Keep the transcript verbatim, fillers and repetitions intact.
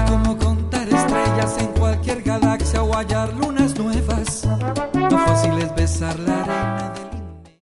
como contar estrellas en cualquier galaxia o hallar luna